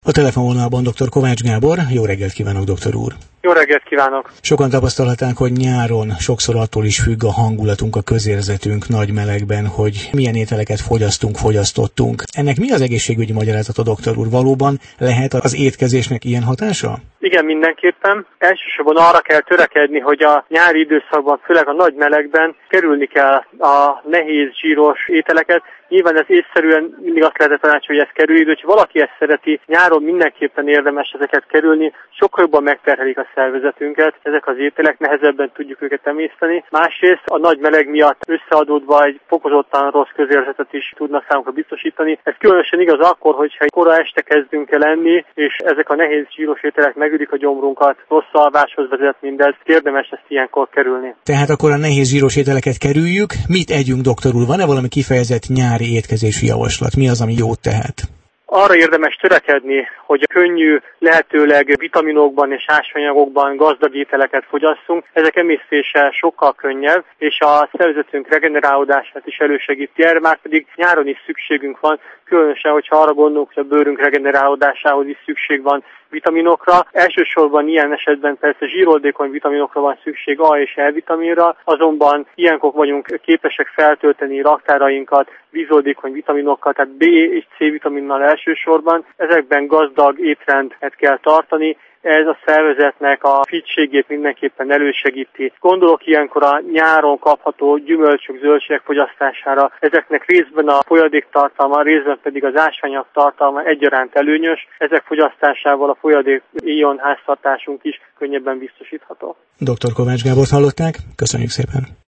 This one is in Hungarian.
A telefonvonalban dr. Kovács Gábor. Jó reggelt kívánok, doktor úr! Jó reggelt kívánok! Sokan tapasztalhatnánk, hogy nyáron sokszor attól is függ a hangulatunk, a közérzetünk nagy melegben, hogy milyen ételeket fogyasztottunk. Ennek mi az egészségügyi magyarázata, doktor úr? Valóban lehet az étkezésnek ilyen hatása? Igen, mindenképpen. Elsősorban arra kell törekedni, hogy a nyári időszakban, főleg a nagy melegben kerülni kell a nehéz, zsíros ételeket. Nyilván ez észszerűen mindig azt lehet tanácsolni, hogy ezt kerüljük, de ha valaki ezt szereti, nyáron mindenképpen érdemes ezeket kerülni, sokkal jobban megterhelik a szervezetünket, ezek az ételek, nehezebben tudjuk őket emészteni. Másrészt a nagy meleg miatt összeadódva egy fokozottan rossz közérzetet is tudnak számunkra biztosítani. Ez különösen igaz akkor, hogyha kora este kezdünk el enni, és ezek a nehéz zsíros ételek megülik a gyomrunkat, rossz alváshoz vezet mindez, érdemes ezt ilyenkor kerülni. Tehát akkor a nehéz zsíros ételeket kerüljük. Mit együnk, doktor úr? Van-e valami kifejezett nyári étkezési javaslat? Mi az, ami jót tehet? Arra érdemes törekedni, hogy könnyű, lehetőleg vitaminokban és ásványanyagokban gazdag ételeket fogyasszunk. Ezek emésztése sokkal könnyebb, és a szervezetünk regenerálódását is elősegíti. Erre már pedig nyáron is szükségünk van, különösen, hogyha arra gondolunk, hogy a bőrünk regenerálódásához is szükség van vitaminokra. Elsősorban ilyen esetben persze zsíroldékony vitaminokra van szükség, A és E vitaminra, azonban ilyenkor vagyunk képesek feltölteni raktárainkat vízoldékony vitaminokkal, tehát B és C vitaminnal elsősorban. Ezekben gazdag étrendet kell tartani. Ez a szervezetnek a fittségét mindenképpen elősegíti. Gondolok ilyenkor a nyáron kapható gyümölcsök, zöldségek fogyasztására. Ezeknek részben a folyadéktartalma, részben pedig az ásványanyag tartalma egyaránt előnyös. Ezek fogyasztásával a folyadék ion háztartásunk is könnyebben biztosítható. Dr. Kovács Gábort hallották. Köszönjük szépen!